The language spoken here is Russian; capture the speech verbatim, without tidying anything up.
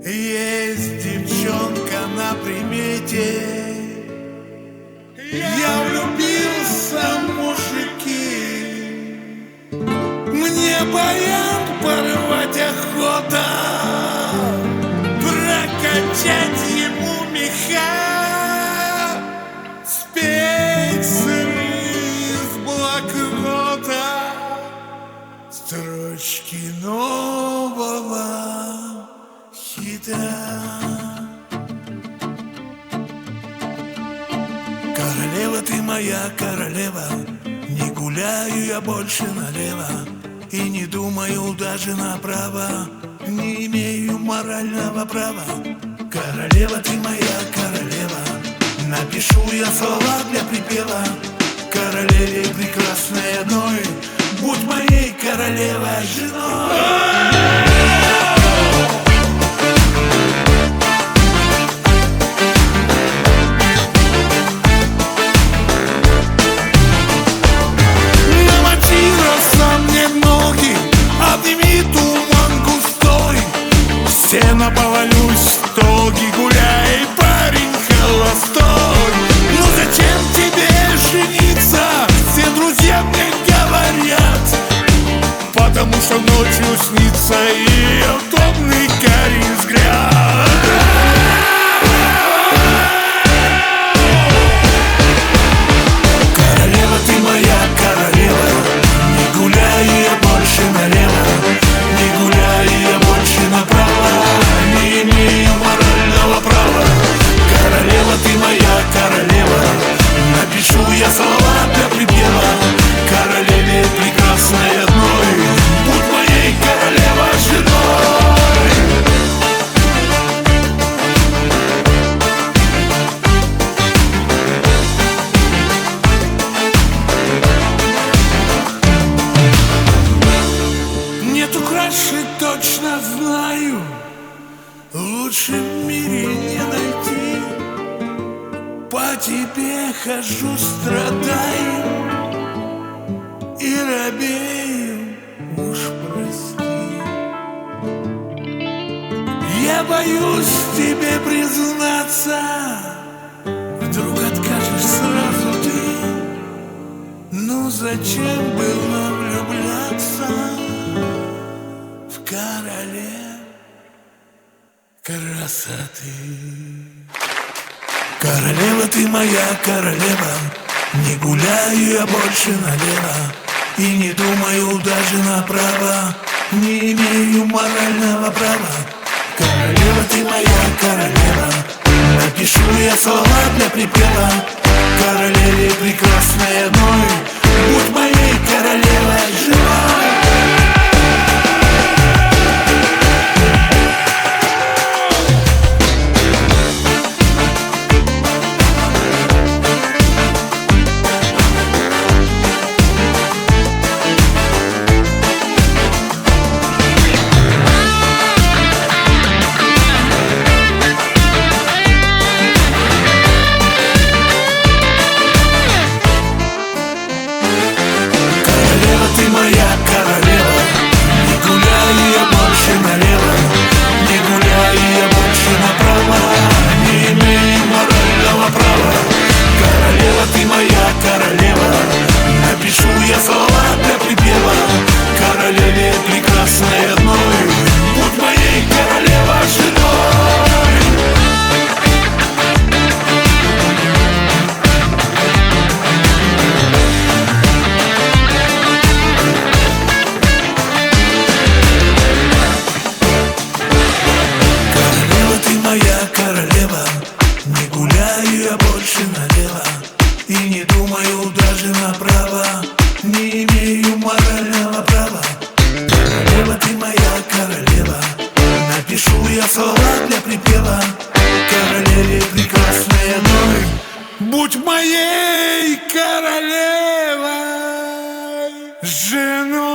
Есть девчонка на примете, я влюбился, мужики. Мне баян порвать охота, прокачать ему меха, спеть сыры из блокнота строчки нового хита. Королева, ты моя королева, не гуляю я больше налево и не думаю даже направо, не имею морального права. Королева, ты моя королева, напишу я слова для припева королеве прекрасной одной, будь моей королевой женой. Сено повалюсь, стоги гуляй, парень холостой. Ну зачем тебе жениться, все друзья мне говорят, потому что ночью снится ее томный карий взгляд. Королева, ты моя королева, не гуляй я больше налево, не гуляй я больше направо, не имею морального права. Королева, ты моя королева, напишу я слова для припева королеве прекрасной одной, будь моей королева женой. Нету краше, точно знаю, лучше в мире не найти. По тебе хожу, страдаю и робею, уж прости. Я боюсь тебе признаться, вдруг откажешь сразу ты. Ну зачем было влюбляться в королев красоты? Королева, ты моя королева, не гуляю я больше налево и не думаю даже направо, не имею морального права. Королева, ты моя королева, напишу я слова для припева королеве прекрасной одной, будь моей королевой женой. И не думаю даже направо, не имею морального права. Королева, ты моя королева, напишу я слова для припева королеве прекрасной одной, будь моей королевой женой.